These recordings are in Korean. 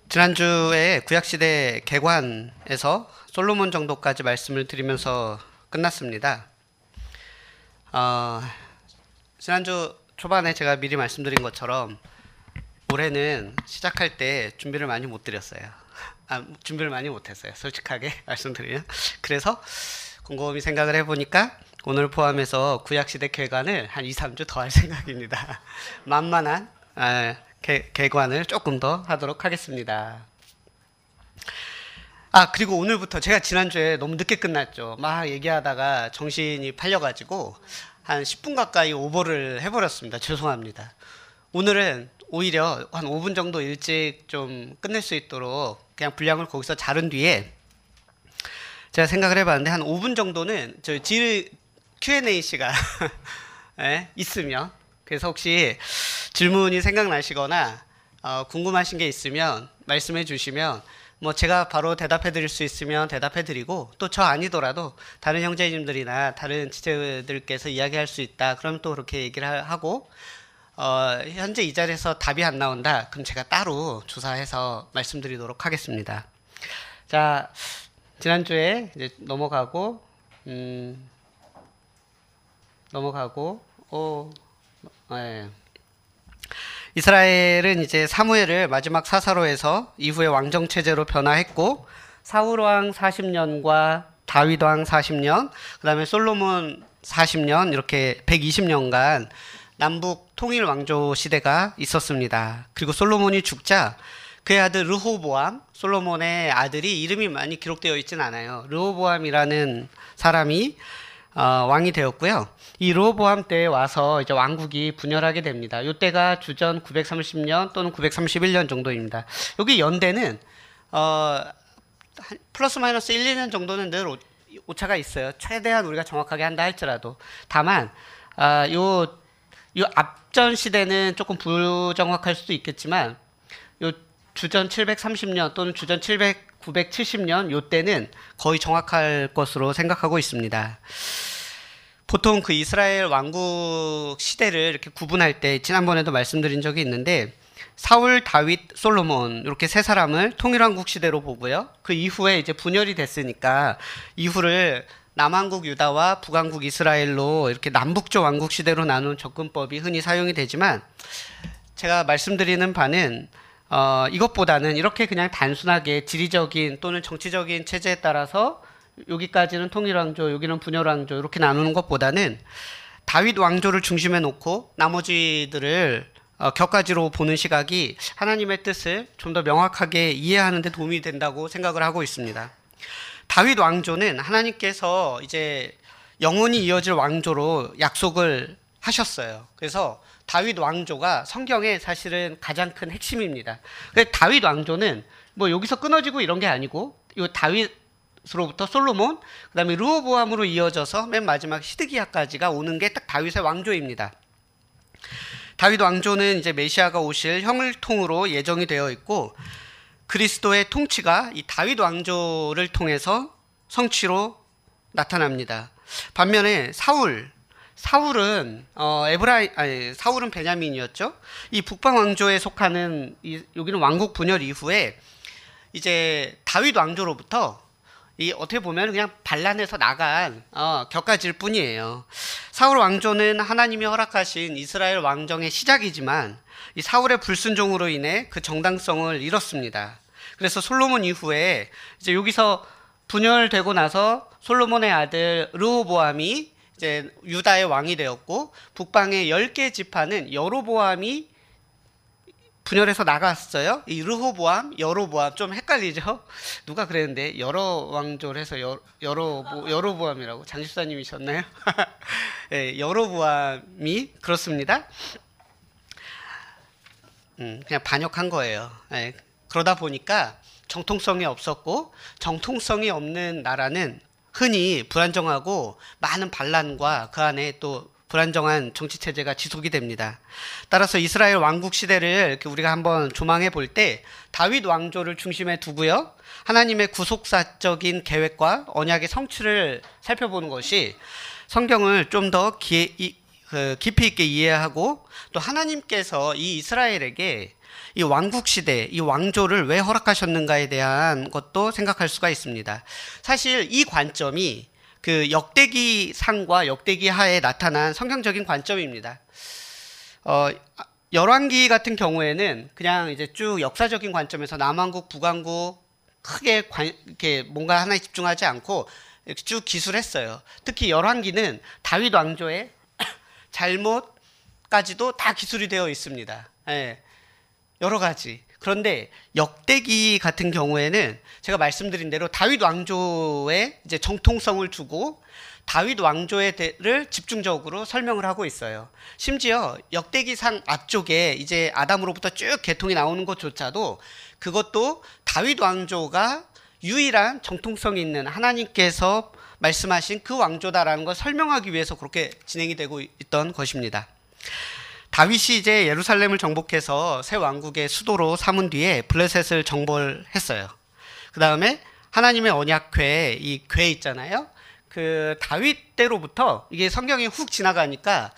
지난주에 구약시대 개관에서 솔로몬 정도까지 말씀을 드리면서 끝났습니다. 지난주 초반에 제가 미리 말씀드린 것처럼 올해는 시작할 때 준비를 많이 못 드렸어요. 준비를 많이 못했어요. 솔직하게 말씀드리면. 그래서 곰곰이 생각을 해보니까 오늘 포함해서 구약시대 개관을 한 2, 3주 더 할 생각입니다. 만만한 개관을 조금 더 하도록 하겠습니다. 그리고 오늘부터 제가 지난주에 너무 늦게 끝났죠. 막 얘기하다가 정신이 팔려가지고 한 10분 가까이 오버를 해버렸습니다. 죄송합니다. 오늘은 오히려 한 5분 정도 일찍 좀 끝낼 수 있도록 그냥 분량을 거기서 자른 뒤에 제가 생각을 해봤는데 한 5분 정도는 저희 Q&A 시간 있으면, 그래서 혹시 질문이 생각나시거나 궁금하신 게 있으면 말씀해 주시면 뭐 제가 바로 대답해 드릴 수 있으면 대답해 드리고, 또 저 아니더라도 다른 형제님들이나 다른 지체들께서 이야기할 수 있다 그럼 또 그렇게 얘기를 하고, 현재 이 자리에서 답이 안 나온다 그럼 제가 따로 조사해서 말씀드리도록 하겠습니다. 자, 지난주에 이제 넘어가고 이스라엘은 이제 사무엘을 마지막 사사로 해서 이후에 왕정 체제로 변화했고, 사울 왕 40년과 다윗 왕 40년, 그다음에 솔로몬 40년, 이렇게 120년간 남북 통일 왕조 시대가 있었습니다. 그리고 솔로몬이 죽자 그의 아들 르호보암, 솔로몬의 아들이 이름이 많이 기록되어 있진 않아요. 르호보암이라는 사람이 왕이 되었고요. 이 르호보암 때에 와서 이제 왕국이 분열하게 됩니다. 이때가 주전 930년 또는 931년 정도입니다. 여기 연대는 플러스 마이너스 1, 2년 정도는 늘 오차가 있어요. 최대한 우리가 정확하게 한다 할지라도. 다만 요 앞전 시대는 조금 불정확할 수도 있겠지만, 요 주전 730년 또는 주전 970년 요 때는 거의 정확할 것으로 생각하고 있습니다. 보통 그 이스라엘 왕국 시대를 이렇게 구분할 때 지난번에도 말씀드린 적이 있는데, 사울, 다윗, 솔로몬 이렇게 세 사람을 통일왕국 시대로 보고요. 그 이후에 이제 분열이 됐으니까 이후를 남왕국 유다와 북왕국 이스라엘로 이렇게 남북조 왕국 시대로 나눈 접근법이 흔히 사용이 되지만, 제가 말씀드리는 바는 이것보다는 이렇게 그냥 단순하게 지리적인 또는 정치적인 체제에 따라서 여기까지는 통일왕조, 여기는 분열왕조 이렇게 나누는 것보다는 다윗 왕조를 중심에 놓고 나머지들을 격가지로 보는 시각이 하나님의 뜻을 좀 더 명확하게 이해하는 데 도움이 된다고 생각을 하고 있습니다. 다윗 왕조는 하나님께서 이제 영원히 이어질 왕조로 약속을 하셨어요. 그래서 다윗 왕조가 성경의 사실은 가장 큰 핵심입니다. 다윗 왕조는 뭐 여기서 끊어지고 이런 게 아니고, 이 다윗으로부터 솔로몬, 그 다음에 르호보암으로 이어져서 맨 마지막 시드기야까지가 오는 게 딱 다윗의 왕조입니다. 다윗 왕조는 이제 메시아가 오실 형을통으로 예정이 되어 있고, 그리스도의 통치가 이 다윗 왕조를 통해서 성취로 나타납니다. 반면에 사울은 사울은 베냐민이었죠. 이 북방 왕조에 속하는 여기는 왕국 분열 이후에 이제 다윗 왕조로부터 어떻게 보면 그냥 반란해서 나간 격가지일 뿐이에요. 사울 왕조는 하나님이 허락하신 이스라엘 왕정의 시작이지만, 이 사울의 불순종으로 인해 그 정당성을 잃었습니다. 그래서 솔로몬 이후에 이제 여기서 분열되고 나서 솔로몬의 아들 르호보암이 이제 유다의 왕이 되었고, 북방의 10개 지파는 여로보암이 분열해서 나갔어요. 이 르호보암, 여로보암 좀 헷갈리죠? 누가 그랬는데 여러 왕조를 해서 여로보암이라고 장집사님이셨나요? 네, 여로보암이 그렇습니다. 그냥 반역한 거예요. 네, 그러다 보니까 정통성이 없었고, 정통성이 없는 나라는 흔히 불안정하고 많은 반란과 그 안에 또 불안정한 정치체제가 지속이 됩니다. 따라서 이스라엘 왕국 시대를 이렇게 우리가 한번 조망해 볼 때 다윗 왕조를 중심에 두고요, 하나님의 구속사적인 계획과 언약의 성취를 살펴보는 것이 성경을 좀 더 깊이 있게 이해하고, 또 하나님께서 이 이스라엘에게 이 왕국 시대, 이 왕조를 왜 허락하셨는가에 대한 것도 생각할 수가 있습니다. 사실 이 관점이 그 역대기 상과 역대기 하에 나타난 성경적인 관점입니다. 열왕기 같은 경우에는 그냥 이제 쭉 역사적인 관점에서 남왕국, 북왕국 크게 이렇게 뭔가 하나에 집중하지 않고 이렇게 쭉 기술했어요. 특히 열왕기는 다윗 왕조의 잘못까지도 다 기술이 되어 있습니다. 예, 여러 가지. 그런데 역대기 같은 경우에는 제가 말씀드린 대로 다윗 왕조에 이제 정통성을 주고 다윗 왕조를 집중적으로 설명을 하고 있어요. 심지어 역대기상 앞쪽에 이제 아담으로부터 쭉 계통이 나오는 것조차도 그것도 다윗 왕조가 유일한 정통성이 있는 하나님께서 말씀하신 그 왕조다라는 걸 설명하기 위해서 그렇게 진행이 되고 있던 것입니다. 다윗이 이제 예루살렘을 정복해서 새 왕국의 수도로 삼은 뒤에 블레셋을 정벌했어요. 그 다음에 하나님의 언약궤, 이 궤 있잖아요. 그 다윗 때로부터 이게 성경이 훅 지나가니까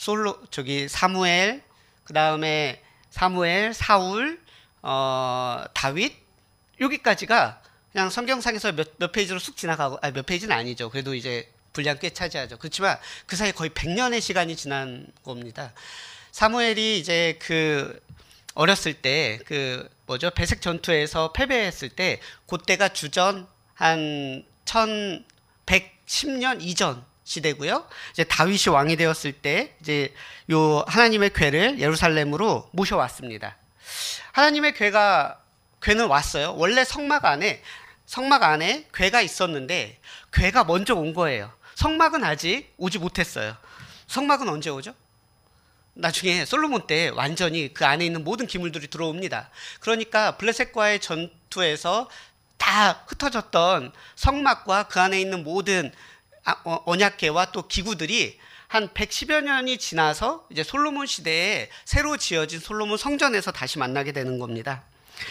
사무엘, 그 다음에 사무엘, 사울, 다윗 여기까지가 그냥 성경상에서 몇 페이지로 쑥 지나가고, 몇 페이지는 아니죠. 그래도 이제 분량 꽤 차지하죠. 그렇지만 그 사이 거의 100년의 시간이 지난 겁니다. 사무엘이 이제 그 어렸을 때 배색 전투에서 패배했을 때 그때가 주전 한 1110년 이전 시대고요. 이제 다윗이 왕이 되었을 때 이제 요 하나님의 궤를 예루살렘으로 모셔왔습니다. 하나님의 궤는 왔어요. 원래 성막 안에 궤가 있었는데 궤가 먼저 온 거예요. 성막은 아직 오지 못했어요. 성막은 언제 오죠? 나중에 솔로몬 때 완전히 그 안에 있는 모든 기물들이 들어옵니다. 그러니까 블레셋과의 전투에서 다 흩어졌던 성막과 그 안에 있는 모든 언약궤와 또 기구들이 한 110여 년이 지나서 이제 솔로몬 시대에 새로 지어진 솔로몬 성전에서 다시 만나게 되는 겁니다.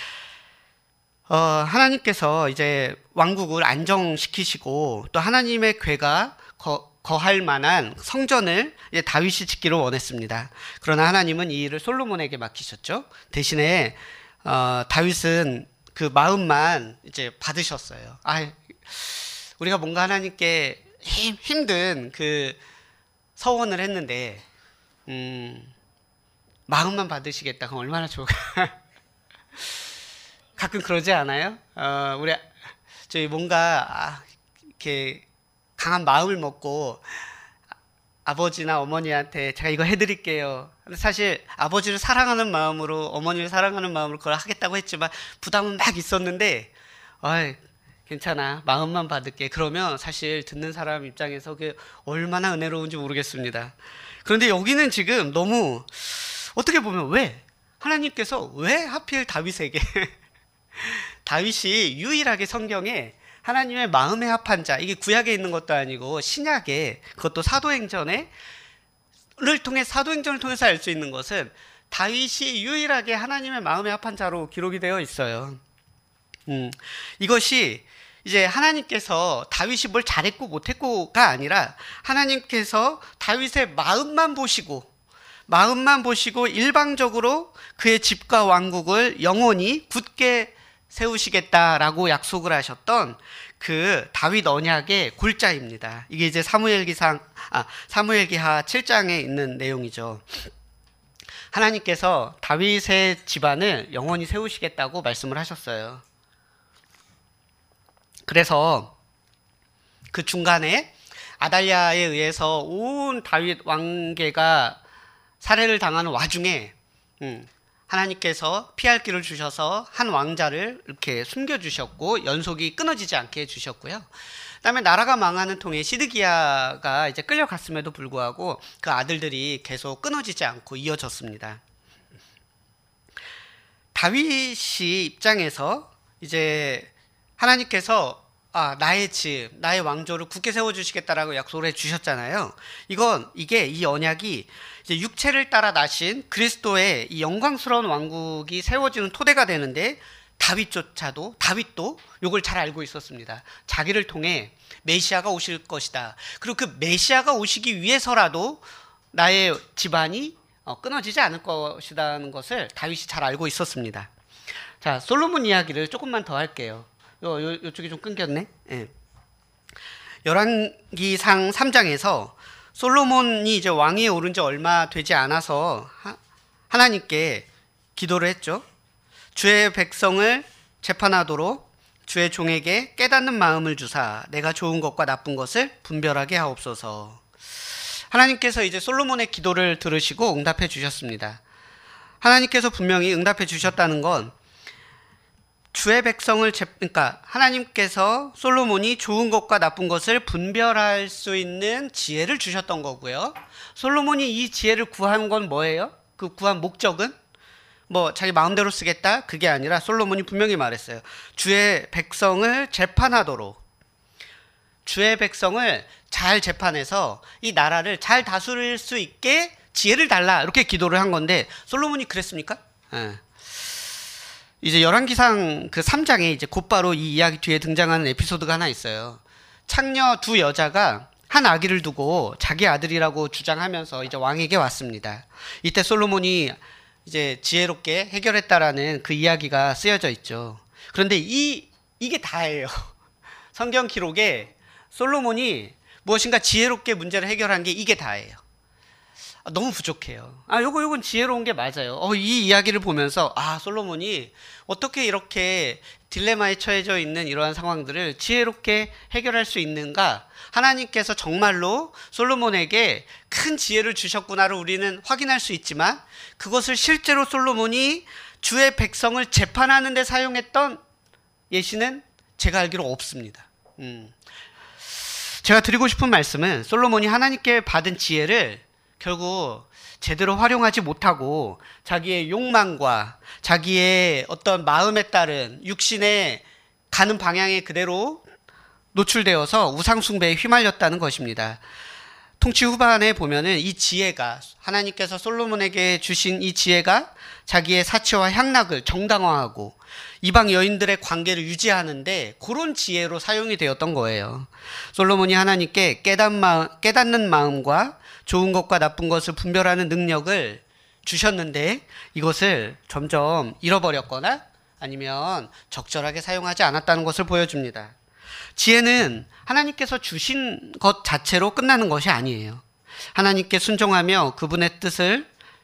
하나님께서 이제 왕국을 안정시키시고 또 하나님의 궤가 거할 만한 성전을 이제 다윗이 짓기를 원했습니다. 그러나 하나님은 이 일을 솔로몬에게 맡기셨죠. 대신에 다윗은 그 마음만 이제 받으셨어요. 우리가 뭔가 하나님께 힘든 그 서원을 했는데 마음만 받으시겠다. 그럼 얼마나 좋을까? 가끔 그러지 않아요? 저희 뭔가 이렇게 강한 마음을 먹고 아버지나 어머니한테 제가 이거 해드릴게요. 근데 사실 아버지를 사랑하는 마음으로 어머니를 사랑하는 마음으로 그걸 하겠다고 했지만 부담은 막 있었는데 괜찮아 마음만 받을게. 그러면 사실 듣는 사람 입장에서 그게 얼마나 은혜로운지 모르겠습니다. 그런데 여기는 지금 너무 어떻게 보면 하나님께서 왜 하필 다윗에게 다윗이 유일하게 성경에 하나님의 마음에 합한 자, 이게 구약에 있는 것도 아니고 신약에, 그것도 사도행전을 통해서 알 수 있는 것은 다윗이 유일하게 하나님의 마음에 합한 자로 기록이 되어 있어요. 이것이 이제 하나님께서 다윗이 뭘 잘했고 못했고가 아니라 하나님께서 다윗의 마음만 보시고 일방적으로 그의 집과 왕국을 영원히 굳게 세우시겠다라고 약속을 하셨던 그 다윗 언약의 골자입니다. 이게 이제 사무엘기하 7장에 있는 내용이죠. 하나님께서 다윗의 집안을 영원히 세우시겠다고 말씀을 하셨어요. 그래서 그 중간에 아달랴에 의해서 온 다윗 왕계가 살해를 당하는 와중에 하나님께서 피할 길을 주셔서 한 왕자를 이렇게 숨겨주셨고 연속이 끊어지지 않게 해주셨고요. 그다음에 나라가 망하는 통에 시드기야가 이제 끌려갔음에도 불구하고 그 아들들이 계속 끊어지지 않고 이어졌습니다. 다윗이 입장에서 이제 하나님께서 나의 집, 나의 왕조를 굳게 세워주시겠다라고 약속을 해주셨잖아요. 이게 이 언약이 이제 육체를 따라 나신 그리스도의 이 영광스러운 왕국이 세워지는 토대가 되는데 다윗도 이걸 잘 알고 있었습니다. 자기를 통해 메시아가 오실 것이다. 그리고 그 메시아가 오시기 위해서라도 나의 집안이 끊어지지 않을 것이라는 것을 다윗이 잘 알고 있었습니다. 자, 솔로몬 이야기를 조금만 더 할게요. 요쪽이 좀 끊겼네. 예. 열왕기상 3장에서 솔로몬이 이제 왕위에 오른 지 얼마 되지 않아서 하나님께 기도를 했죠. 주의 백성을 재판하도록 주의 종에게 깨닫는 마음을 주사 내가 좋은 것과 나쁜 것을 분별하게 하옵소서. 하나님께서 이제 솔로몬의 기도를 들으시고 응답해 주셨습니다. 하나님께서 분명히 응답해 주셨다는 건 주의 백성을 그러니까 하나님께서 솔로몬이 좋은 것과 나쁜 것을 분별할 수 있는 지혜를 주셨던 거고요. 솔로몬이 이 지혜를 구한 건 뭐예요? 그 구한 목적은 뭐 자기 마음대로 쓰겠다 그게 아니라 솔로몬이 분명히 말했어요. 주의 백성을 재판하도록, 주의 백성을 잘 재판해서 이 나라를 잘 다스릴 수 있게 지혜를 달라, 이렇게 기도를 한 건데 솔로몬이 그랬습니까? 이제 열왕기상 그 3장에 이제 곧바로 이 이야기 뒤에 등장하는 에피소드가 하나 있어요. 창녀 두 여자가 한 아기를 두고 자기 아들이라고 주장하면서 이제 왕에게 왔습니다. 이때 솔로몬이 이제 지혜롭게 해결했다라는 그 이야기가 쓰여져 있죠. 그런데 이게 다예요. 성경 기록에 솔로몬이 무엇인가 지혜롭게 문제를 해결한 게 이게 다예요. 너무 부족해요. 요건 지혜로운 게 맞아요. 이 이야기를 보면서 솔로몬이 어떻게 이렇게 딜레마에 처해져 있는 이러한 상황들을 지혜롭게 해결할 수 있는가? 하나님께서 정말로 솔로몬에게 큰 지혜를 주셨구나를 우리는 확인할 수 있지만 그것을 실제로 솔로몬이 주의 백성을 재판하는 데 사용했던 예시는 제가 알기로 없습니다. 제가 드리고 싶은 말씀은 솔로몬이 하나님께 받은 지혜를 결국 제대로 활용하지 못하고 자기의 욕망과 자기의 어떤 마음에 따른 육신에 가는 방향에 그대로 노출되어서 우상숭배에 휘말렸다는 것입니다. 통치 후반에 보면은 이 지혜가, 하나님께서 솔로몬에게 주신 이 지혜가 자기의 사치와 향락을 정당화하고 이방 여인들의 관계를 유지하는데 그런 지혜로 사용이 되었던 거예요. 솔로몬이 하나님께 깨닫는 마음과 좋은 것과 나쁜 것을 분별하는 능력을 주셨는데 이것을 점점 잃어버렸거나 아니면 적절하게 사용하지 않았다는 것을 보여줍니다. 지혜는 하나님께서 주신 것 자체로 끝나는 것이 아니에요. 하나님께 순종하며 그분의 뜻을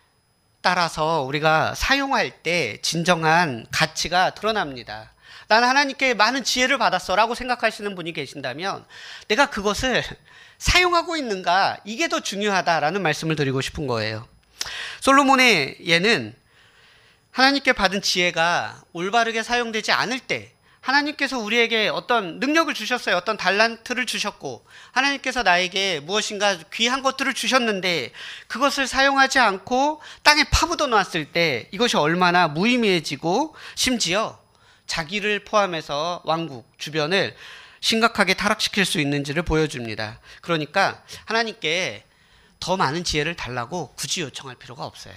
따라서 우리가 사용할 때 진정한 가치가 드러납니다. 나는 하나님께 많은 지혜를 받았어 라고 생각하시는 분이 계신다면 내가 그것을 사용하고 있는가, 이게 더 중요하다라는 말씀을 드리고 싶은 거예요. 솔로몬의 예는 하나님께 받은 지혜가 올바르게 사용되지 않을 때 하나님께서 우리에게 어떤 능력을 주셨어요. 어떤 달란트를 주셨고 하나님께서 나에게 무엇인가 귀한 것들을 주셨는데 그것을 사용하지 않고 땅에 파묻어 놨을 때 이것이 얼마나 무의미해지고 심지어 자기를 포함해서 왕국 주변을 심각하게 타락시킬 수 있는지를 보여줍니다. 그러니까 하나님께 더 많은 지혜를 달라고 굳이 요청할 필요가 없어요.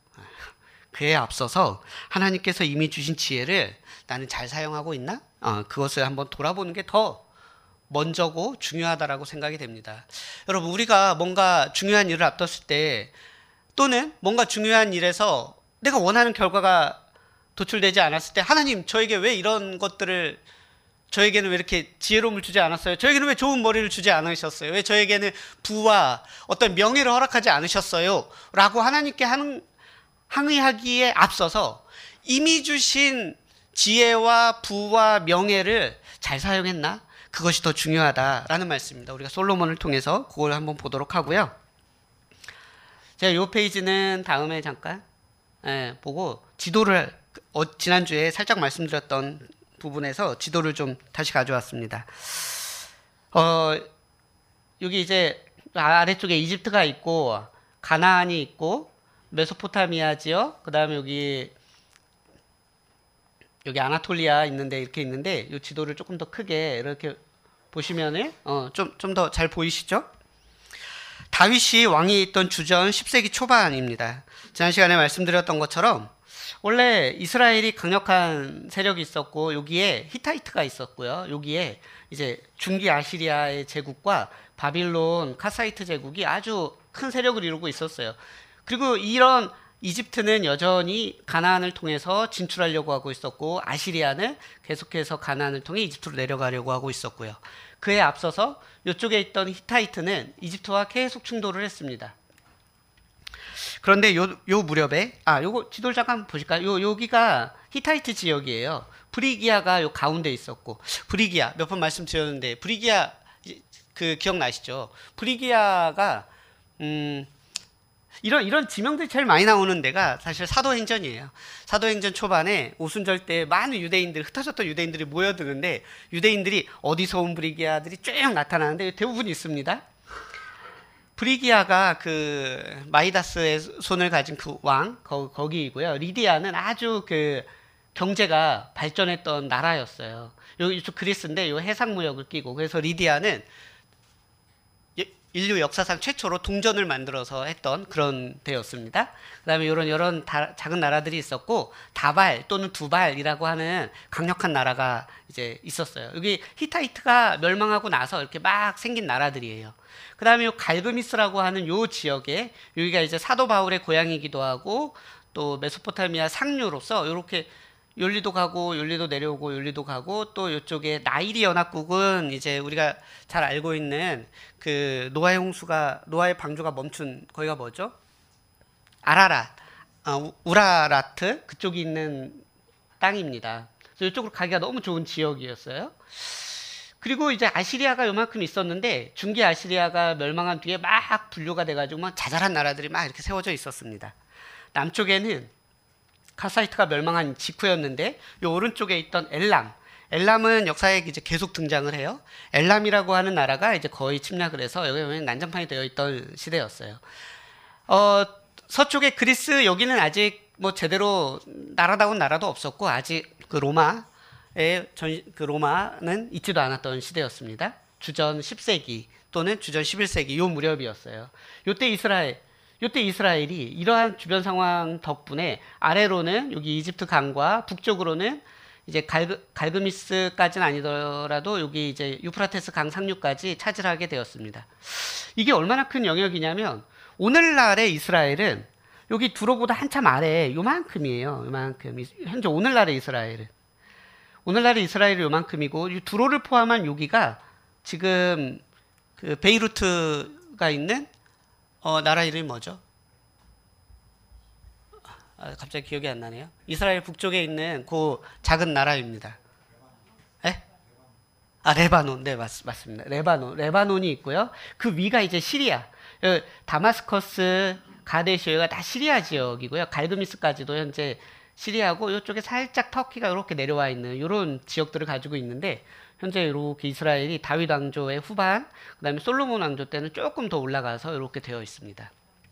그에 앞서서 하나님께서 이미 주신 지혜를 나는 잘 사용하고 있나? 그것을 한번 돌아보는 게 더 먼저고 중요하다라고 생각이 됩니다. 여러분, 우리가 뭔가 중요한 일을 앞뒀을 때 또는 뭔가 중요한 일에서 내가 원하는 결과가 도출되지 않았을 때 하나님, 저에게 왜 이런 것들을, 저에게는 왜 이렇게 지혜로움을 주지 않았어요? 저에게는 왜 좋은 머리를 주지 않으셨어요? 왜 저에게는 부와 어떤 명예를 허락하지 않으셨어요? 라고 하나님께 항의하기에 앞서서 이미 주신 지혜와 부와 명예를 잘 사용했나? 그것이 더 중요하다라는 말씀입니다. 우리가 솔로몬을 통해서 그걸 한번 보도록 하고요. 제가 이 페이지는 다음에 잠깐 보고 지도를 지난주에 살짝 말씀드렸던 부분에서 지도를 좀 다시 가져왔습니다. 여기 이제 아래쪽에 이집트가 있고 가나안이 있고 메소포타미아 지역, 그 다음에 여기 아나톨리아 있는데 이렇게 있는데 이 지도를 조금 더 크게 이렇게 보시면은 좀 더 잘 보이시죠? 다윗이 왕이 있던 주전 10세기 초반입니다. 지난 시간에 말씀드렸던 것처럼 원래 이스라엘이 강력한 세력이 있었고 여기에 히타이트가 있었고요. 여기에 이제 중기 아시리아의 제국과 바빌론 카사이트 제국이 아주 큰 세력을 이루고 있었어요. 그리고 이런 이집트는 여전히 가나안을 통해서 진출하려고 하고 있었고, 아시리아는 계속해서 가나안을 통해 이집트로 내려가려고 하고 있었고요. 그에 앞서서 이쪽에 있던 히타이트는 이집트와 계속 충돌을 했습니다. 그런데 요 무렵에, 요거 지도를 잠깐 보실까요? 여기가 히타이트 지역이에요. 브리기아가 요 가운데 있었고, 브리기아 몇 번 말씀드렸는데, 브리기아 그 기억나시죠? 브리기아가 이런 지명들이 제일 많이 나오는 데가 사실 사도행전이에요. 사도행전 초반에 오순절 때 많은 유대인들, 흩어졌던 유대인들이 모여드는데, 유대인들이 어디서 온 브리기아들이 쭉 나타나는데 대부분 있습니다. 브리기아가 그 마이다스의 손을 가진 그 왕 거기이고요. 리디아는 아주 그 경제가 발전했던 나라였어요. 이쪽 그리스인데 요 해상 무역을 끼고, 그래서 리디아는 인류 역사상 최초로 동전을 만들어서 했던 그런 데였습니다. 그다음에 이런 작은 나라들이 있었고, 다발 또는 두발이라고 하는 강력한 나라가 이제 있었어요. 여기 히타이트가 멸망하고 나서 이렇게 막 생긴 나라들이에요. 그다음에 요 갈그미스라고 하는 요 지역에, 여기가 이제 사도 바울의 고향이기도 하고, 또 메소포타미아 상류로서 이렇게 yor리도 가고 yor리도 내려오고 yor리도 가고, 또 이쪽에 나일이 연합국은 이제 우리가 잘 알고 있는 그 노아의 방주가 멈춘 거기가 뭐죠? 아라랏, 우라라트 그쪽이 있는 땅입니다. 그래서 이쪽으로 가기가 너무 좋은 지역이었어요. 그리고 이제 아시리아가 요만큼 있었는데, 중기 아시리아가 멸망한 뒤에 막 분류가 돼가지고 막 자잘한 나라들이 막 이렇게 세워져 있었습니다. 남쪽에는 카사이트가 멸망한 직후였는데, 요 오른쪽에 있던 엘람은 역사에 이제 계속 등장을 해요. 엘람이라고 하는 나라가 이제 거의 침략을 해서 여기 보면 난장판이 되어 있던 시대였어요. 서쪽의 그리스, 여기는 아직 뭐 제대로 나라다운 나라도 없었고, 아직 그 로마는 있지도 않았던 시대였습니다. 주전 10세기 또는 주전 11세기 요 무렵이었어요. 요때 이스라엘이 이러한 주변 상황 덕분에 아래로는 여기 이집트 강과 북쪽으로는 이제 갈그미스까지는 아니더라도 여기 이제 유프라테스 강 상류까지 차지하게 되었습니다. 이게 얼마나 큰 영역이냐면, 오늘날의 이스라엘은 여기 두로보다 한참 아래 요만큼이에요. 요만큼. 현재 오늘날의 이스라엘은 요만큼이고, 이 두로를 포함한 여기가 지금 그 베이루트가 있는 나라 이름이 뭐죠? 갑자기 기억이 안 나네요. 이스라엘 북쪽에 있는 그 작은 나라입니다. 에? 레바논. 네, 맞습니다. 레바논이 있고요. 그 위가 이제 시리아. 다마스커스, 가데시오가 다 시리아 지역이고요. 갈그미스까지도 현재 시리아고, 이쪽에 살짝 터키가 이렇게 내려와 있는 이런 지역들을 가지고 있는데, 현재 이렇게 이스라엘이 다윗 왕조의 후반, 그다음에 솔로몬 왕조 때는 조금 더 올라가서 이렇게 되어 있습니다.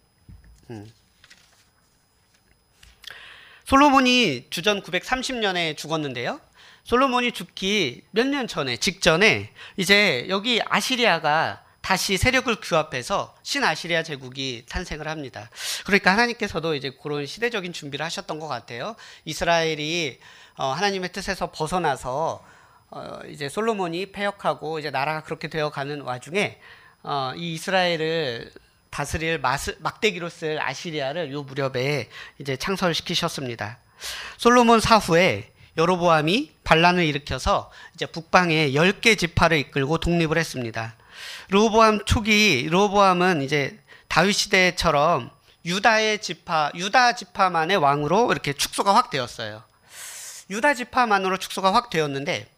솔로몬이 주전 930년에 죽었는데요. 솔로몬이 죽기 몇 년 직전에 이제 여기 아시리아가 다시 세력을 규합해서 신아시리아 제국이 탄생을 합니다. 그러니까 하나님께서도 이제 그런 시대적인 준비를 하셨던 것 같아요. 이스라엘이 하나님의 뜻에서 벗어나서 이제 솔로몬이 패역하고 이제 나라가 그렇게 되어가는 와중에 이 이스라엘을 다스릴 막대기로 쓸 아시리아를 요 무렵에 이제 창설시키셨습니다. 솔로몬 사후에 여로보암이 반란을 일으켜서 이제 북방에 10개 지파를 이끌고 독립을 했습니다. 르호보암은 이제 다윗 시대처럼 유다 지파만의 왕으로 이렇게 축소가 확 되었어요. 유다 지파만으로 축소가 확 되었는데,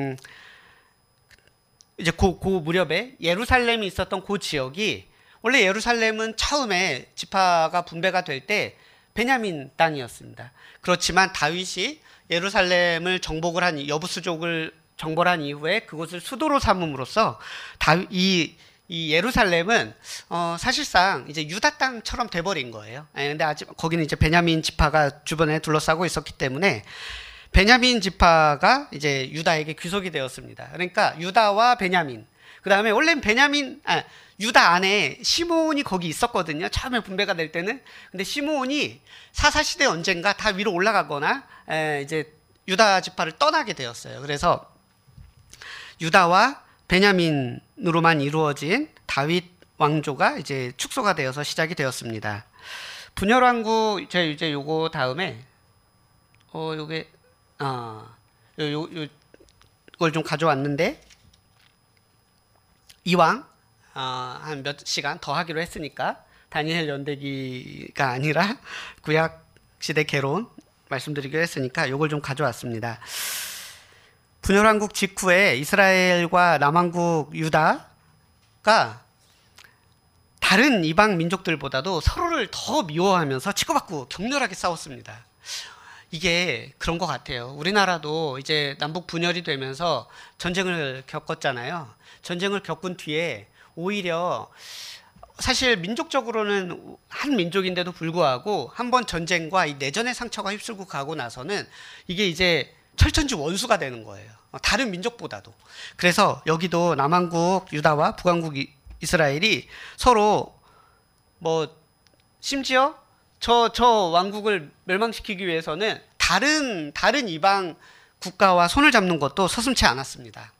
이제 그 무렵에 예루살렘이 있었던 그 지역이, 원래 예루살렘은 처음에 지파가 분배가 될 때 베냐민 땅이었습니다. 그렇지만 다윗이 예루살렘을 여부수족을 정벌한 이후에 그곳을 수도로 삼음으로써 이 예루살렘은 사실상 이제 유다 땅처럼 돼버린 거예요. 근데 아직 거기는 이제 베냐민 지파가 주변에 둘러싸고 있었기 때문에 베냐민 지파가 이제 유다에게 귀속이 되었습니다. 그러니까 유다와 베냐민. 그 다음에 원래는 유다 안에 시므온이 거기 있었거든요. 처음에 분배가 될 때는. 근데 시므온이 사사시대 언젠가 다 위로 올라가거나 이제 유다 지파를 떠나게 되었어요. 그래서 유다와 베냐민으로만 이루어진 다윗 왕조가 이제 축소가 되어서 시작이 되었습니다. 분열왕국 제가 이제 요거 다음에 요게 이걸 좀 가져왔는데 이왕 한 몇 시간 더 하기로 했으니까 다니엘 연대기가 아니라 구약 시대 개론 말씀드리기로 했으니까 요걸 좀 가져왔습니다. 분열왕국 직후에 이스라엘과 남왕국 유다가 다른 이방 민족들보다도 서로를 더 미워하면서 치고받고 격렬하게 싸웠습니다. 이게 그런 것 같아요. 우리나라도 이제 남북 분열이 되면서 전쟁을 겪었잖아요. 전쟁을 겪은 뒤에 오히려 사실 민족적으로는 한 민족인데도 불구하고 한번 전쟁과 이 내전의 상처가 휩쓸고 가고 나서는 이게 이제 철천지 원수가 되는 거예요. 다른 민족보다도. 그래서 여기도 남왕국 유다와 북왕국 이스라엘이 서로 뭐 심지어 저 왕국을 멸망시키기 위해서는 다른 이방 국가와 손을 잡는 것도 서슴지 않았습니다.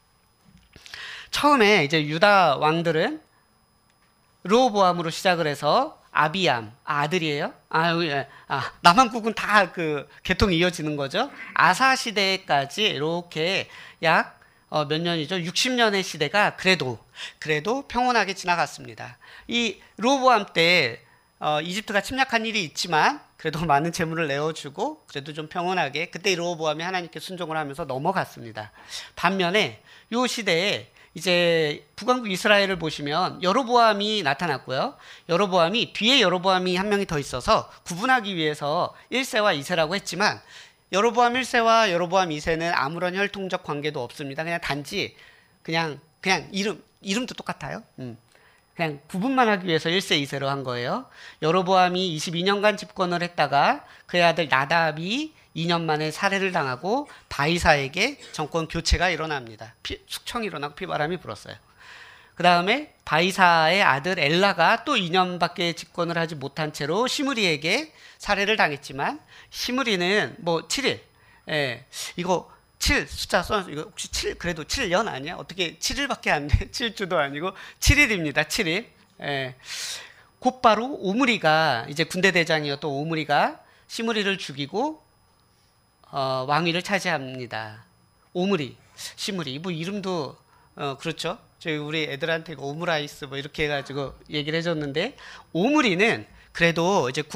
처음에 이제 유다 왕들은 르호보암으로 시작을 해서 아비암 아들이에요. 남한국은 다 그 계통이 이어지는 거죠. 아사 시대까지 이렇게 약 몇 년이죠? 60년의 시대가 그래도 평온하게 지나갔습니다. 이 르호보암 때 이집트가 침략한 일이 있지만 그래도 많은 재물을 내어주고 그래도 좀 평온하게 그때 르호보암이 하나님께 순종을 하면서 넘어갔습니다. 반면에 이 시대에 이제 북왕국 이스라엘을 보시면 여로보암이 나타났고요. 여로보암이 뒤에 여로보암이 한 명이 더 있어서 구분하기 위해서 1세와 2세라고 했지만 여로보암 1세와 여로보암 2세는 아무런 혈통적 관계도 없습니다. 그냥 단지 그냥 이름도 똑같아요. 그냥 구분만 하기 위해서 1세, 2세로 한 거예요. 여로보암이 22년간 집권을 했다가 그의 아들 나답이 2년 만에 살해를 당하고 바이사에게 정권 교체가 일어납니다. 숙청이 일어나고 피바람이 불었어요. 그 다음에 바이사의 아들 엘라가 또 2년밖에 집권을 하지 못한 채로 시므리에게 살해를 당했지만 시므리는 뭐 7일, 이거 7 숫자 써서 이거 혹시 7 그래도 7년 아니야? 어떻게 7일밖에 안 돼? 7주도 아니고 7일입니다. 7일. 곧바로 오므리가 이제 군대 대장이었던 오므리가 시므리를 죽이고 왕위를 차지합니다. 오므리, 시므리 뭐 이름도 그렇죠. 저희 우리 애들한테 오므라이스 뭐 이렇게 해가지고 얘기를 해줬는데 오므리는 그래도 이제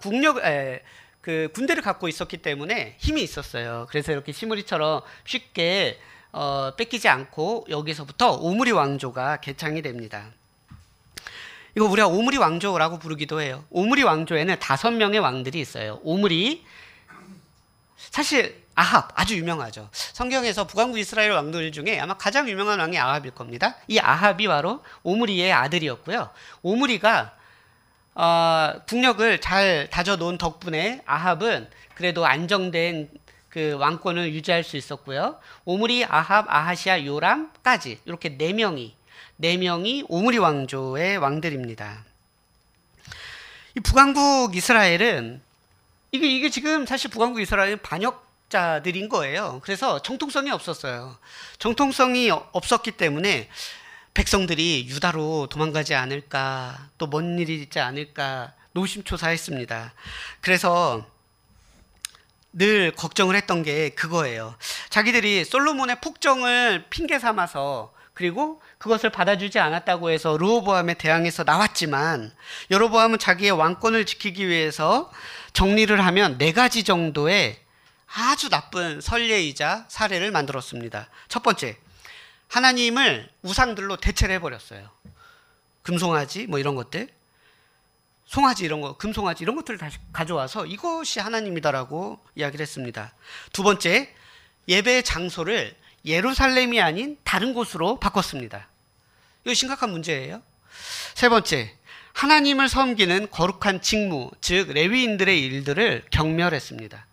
그 군대를 갖고 있었기 때문에 힘이 있었어요. 그래서 이렇게 시므리처럼 쉽게 뺏기지 않고 여기서부터 오므리 왕조가 개창이 됩니다. 이거 우리가 오므리 왕조라고 부르기도 해요. 오므리 왕조에는 5명의 왕들이 있어요. 오므리, 사실 아합 아주 유명하죠. 성경에서 북왕국 이스라엘 왕들 중에 아마 가장 유명한 왕이 아합일 겁니다. 이 아합이 바로 오므리의 아들이었고요. 오므리가 국력을 잘 다져놓은 덕분에 아합은 그래도 안정된 그 왕권을 유지할 수 있었고요. 오므리, 아합, 아하시아, 요람까지 이렇게 4명이 오므리 왕조의 왕들입니다. 이 북왕국 이스라엘은 이게 지금 사실 북왕국 이스라엘은 반역자들인 거예요. 그래서 정통성이 없었어요. 정통성이 없었기 때문에 백성들이 유다로 도망가지 않을까, 또 뭔 일이 있지 않을까 노심초사했습니다. 그래서 늘 걱정을 했던 게 그거예요. 자기들이 솔로몬의 폭정을 핑계 삼아서 그리고 그것을 받아주지 않았다고 해서 르호보암에 대항해서 나왔지만 여로보암은 자기의 왕권을 지키기 위해서 정리를 하면 4가지 정도의 아주 나쁜 선례이자 사례를 만들었습니다. 첫 번째, 하나님을 우상들로 대체를 해버렸어요. 금송아지 뭐 이런 것들, 송아지 이런 거, 금송아지 이런 것들을 다시 가져와서 이것이 하나님이다라고 이야기를 했습니다. 두 번째, 예배 장소를 예루살렘이 아닌 다른 곳으로 바꿨습니다. 이거 심각한 문제예요. 세 번째, 하나님을 섬기는 거룩한 직무, 즉 레위인들의 일들을 경멸했습니다.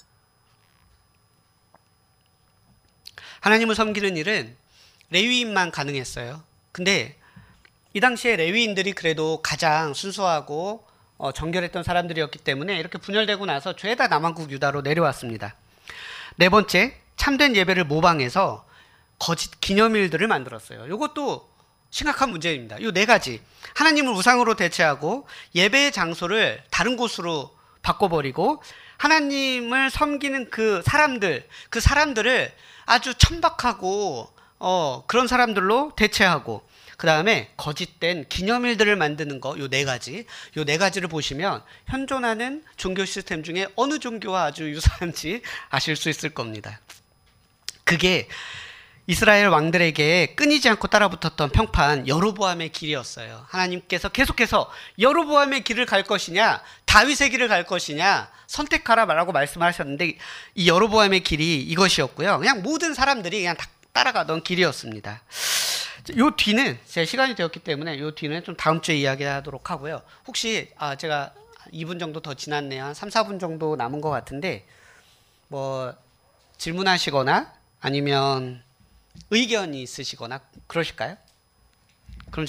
하나님을 섬기는 일은 레위인만 가능했어요. 근데 이 당시에 레위인들이 그래도 가장 순수하고 정결했던 사람들이었기 때문에 이렇게 분열되고 나서 죄다 남왕국 유다로 내려왔습니다. 네 번째, 참된 예배를 모방해서 거짓 기념일들을 만들었어요. 이것도 심각한 문제입니다. 이 네 가지. 하나님을 우상으로 대체하고 예배의 장소를 다른 곳으로 바꿔버리고 하나님을 섬기는 그 사람들을 아주 천박하고 그런 사람들로 대체하고 그 다음에 거짓된 기념일들을 만드는 거, 요 네 가지. 요 네 가지를 보시면 현존하는 종교 시스템 중에 어느 종교와 아주 유사한지 아실 수 있을 겁니다. 그게 이스라엘 왕들에게 끊이지 않고 따라붙었던 평판 여로보암의 길이었어요. 하나님께서 계속해서 여로보암의 길을 갈 것이냐 다윗의 길을 갈 것이냐 선택하라라고 말씀하셨는데 이 여로보암의 길이 이것이었고요. 그냥 모든 사람들이 그냥 따라가던 길이었습니다. 요 뒤는 제 시간이 되었기 때문에 요 뒤는 좀 다음 주에 이야기하도록 하고요. 혹시 제가 2분 정도 더 지났네요. 한 3, 4분 정도 남은 것 같은데 뭐 질문하시거나 아니면 의견이 있으시거나 그러실까요? 그럼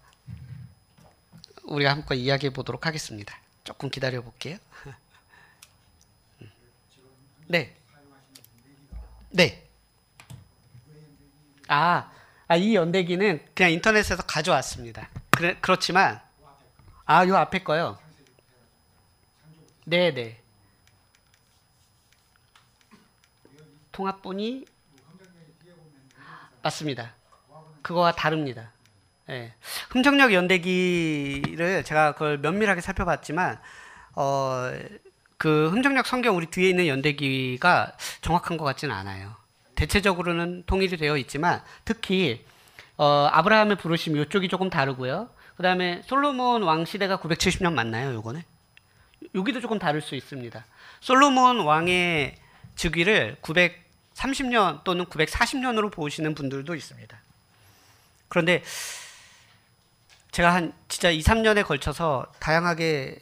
우리가 한번 이야기해 보도록 하겠습니다. 조금 기다려 볼게요. 네. 네. 이 연대기는 그냥 인터넷에서 가져왔습니다. 그렇지만, 요 앞에 거요. 네네. 통합본이 맞습니다. 그거와 다릅니다. 네. 흠정력 연대기를 제가 그걸 면밀하게 살펴봤지만, 그 흠정력 성경 우리 뒤에 있는 연대기가 정확한 것 같지는 않아요. 대체적으로는 통일이 되어 있지만 특히 아브라함의 부르심 이쪽이 조금 다르고요. 그 다음에 솔로몬 왕 시대가 970년 맞나요? 요거는? 여기도 조금 다를 수 있습니다. 솔로몬 왕의 즉위를 930년 또는 940년으로 보시는 분들도 있습니다. 그런데 제가 진짜 2, 3년에 걸쳐서 다양하게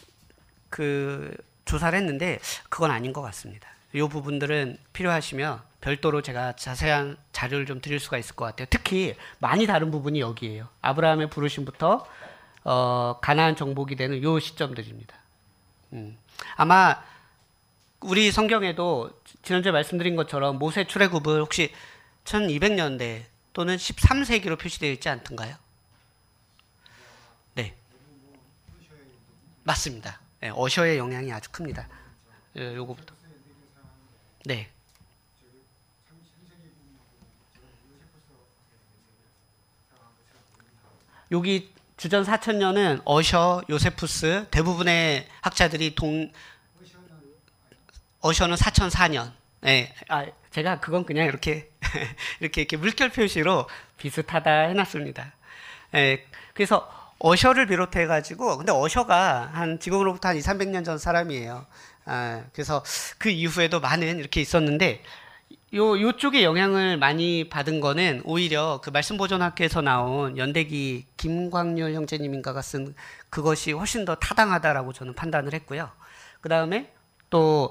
조사를 했는데 그건 아닌 것 같습니다. 이 부분들은 필요하시면 별도로 제가 자세한 자료를 좀 드릴 수가 있을 것 같아요. 특히 많이 다른 부분이 여기에요. 아브라함의 부르심부터 가나안 정복이 되는 요 시점들입니다. 아마 우리 성경에도 지난주에 말씀드린 것처럼 모세 출애굽을 혹시 1200년대 또는 13세기로 표시되어 있지 않던가요? 네. 맞습니다. 네, 어셔의 영향이 아주 큽니다. 요거부터. 네. 여기 주전 4000년은 어셔, 요세푸스 대부분의 학자들이 어셔는 4004년. 네. 제가 그건 그냥 이렇게 이렇게 물결 표시로 비슷하다 해놨습니다. 네. 그래서 어셔를 비롯해 가지고 근데 어셔가 지금으로부터 한 2, 300년 전 사람이에요. 그래서 그 이후에도 많은 이렇게 있었는데 요쪽에 영향을 많이 받은 거는 오히려 그 말씀보존학교에서 나온 연대기 김광률 형제님인가가 쓴 그것이 훨씬 더 타당하다라고 저는 판단을 했고요. 그 다음에 또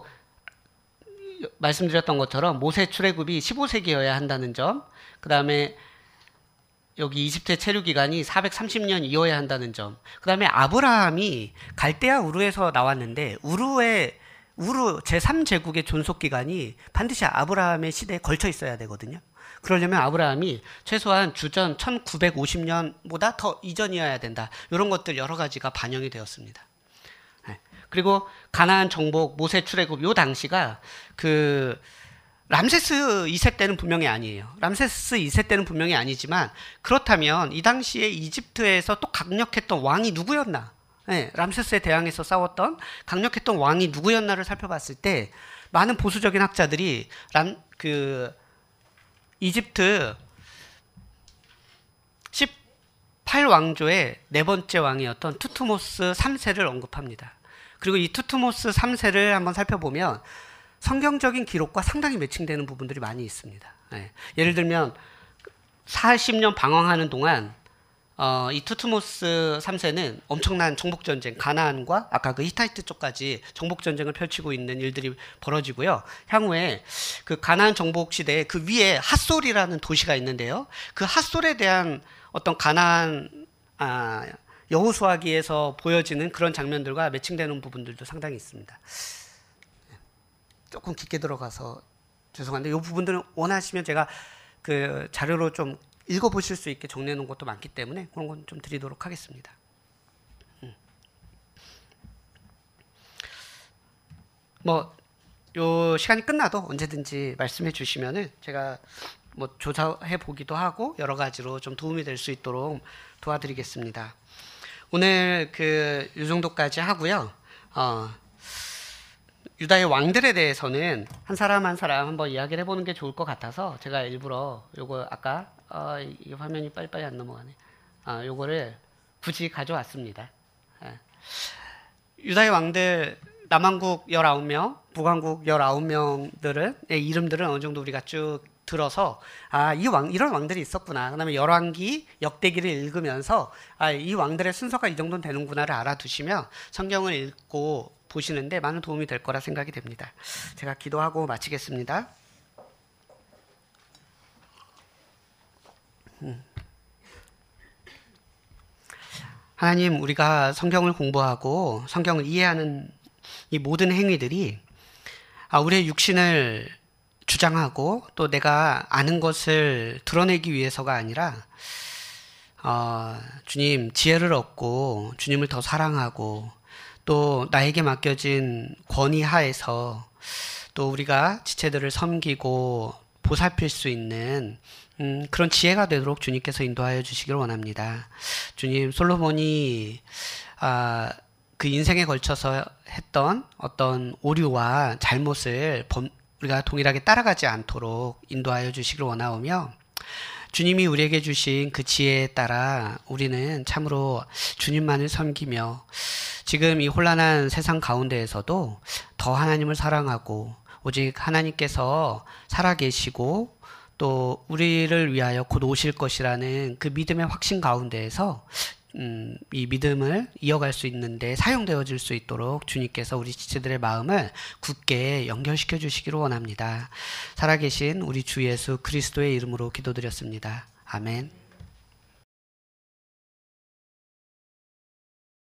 말씀드렸던 것처럼 모세 출애굽이 15세기여야 한다는 점, 그 다음에 여기 이집트의 체류 기간이 430년이어야 한다는 점, 그 다음에 아브라함이 갈대아 우르에서 나왔는데 우르 제3제국의 존속기간이 반드시 아브라함의 시대에 걸쳐 있어야 되거든요. 그러려면 아브라함이 최소한 주전 1950년보다 더 이전이어야 된다. 이런 것들 여러 가지가 반영이 되었습니다. 그리고 가나안 정복, 모세 출애굽 요 당시가 람세스 2세 때는 분명히 아니에요. 람세스 2세 때는 분명히 아니지만 그렇다면 이 당시에 이집트에서 또 강력했던 왕이 누구였나? 네, 람세스에 대항해서 싸웠던 강력했던 왕이 누구였나를 살펴봤을 때 많은 보수적인 학자들이 이집트 18왕조의 네 번째 왕이었던 투트모스 3세를 언급합니다. 그리고 이 투트모스 3세를 한번 살펴보면 성경적인 기록과 상당히 매칭되는 부분들이 많이 있습니다. 네. 예를 들면 40년 방황하는 동안 이 투트모스 3세는 엄청난 정복전쟁, 가나안과 아까 그 히타이트 쪽까지 정복전쟁을 펼치고 있는 일들이 벌어지고요. 향후에 그 가나안 정복 시대에 그 위에 핫솔이라는 도시가 있는데요. 그 핫솔에 대한 어떤 가나안 여호수아기에서 보여지는 그런 장면들과 매칭되는 부분들도 상당히 있습니다. 조금 깊게 들어가서 죄송한데 이 부분들은 원하시면 제가 그 자료로 좀 읽어보실 수 있게 정리해 놓은 것도 많기 때문에 그런 건 좀 드리도록 하겠습니다. 요 시간이 끝나도 언제든지 말씀해 주시면은 제가 조사해 보기도 하고 여러 가지로 좀 도움이 될 수 있도록 도와드리겠습니다. 오늘 요 정도까지 하고요. 유다의 왕들에 대해서는 한 사람 한 사람 한번 이야기를 해보는 게 좋을 것 같아서 제가 일부러 요거 아까 이 화면이 빨리빨리 안 넘어가네. 요거를 굳이 가져왔습니다. 유다의 왕들 남왕국 19명, 북왕국 19명들은 이름들은 어느 정도 우리가 쭉 들어서 이런 왕들이 있었구나. 그다음에 열왕기, 역대기를 읽으면서 이 왕들의 순서가 이 정도는 되는구나를 알아두시면 성경을 읽고 보시는데 많은 도움이 될 거라 생각이 됩니다. 제가 기도하고 마치겠습니다. 하나님, 우리가 성경을 공부하고 성경을 이해하는 이 모든 행위들이 우리의 육신을 주장하고 또 내가 아는 것을 드러내기 위해서가 아니라 주님 지혜를 얻고 주님을 더 사랑하고 또 나에게 맡겨진 권위 하에서 또 우리가 지체들을 섬기고 보살필 수 있는 그런 지혜가 되도록 주님께서 인도하여 주시길 원합니다. 주님, 솔로몬이 그 인생에 걸쳐서 했던 어떤 오류와 잘못을 우리가 동일하게 따라가지 않도록 인도하여 주시길 원하오며 주님이 우리에게 주신 그 지혜에 따라 우리는 참으로 주님만을 섬기며 지금 이 혼란한 세상 가운데에서도 더 하나님을 사랑하고 오직 하나님께서 살아계시고 또 우리를 위하여 곧 오실 것이라는 그 믿음의 확신 가운데에서 이 믿음을 이어갈 수 있는데 사용되어질 수 있도록 주님께서 우리 지체들의 마음을 굳게 연결시켜 주시기를 원합니다. 살아계신 우리 주 예수 그리스도의 이름으로 기도드렸습니다. 아멘.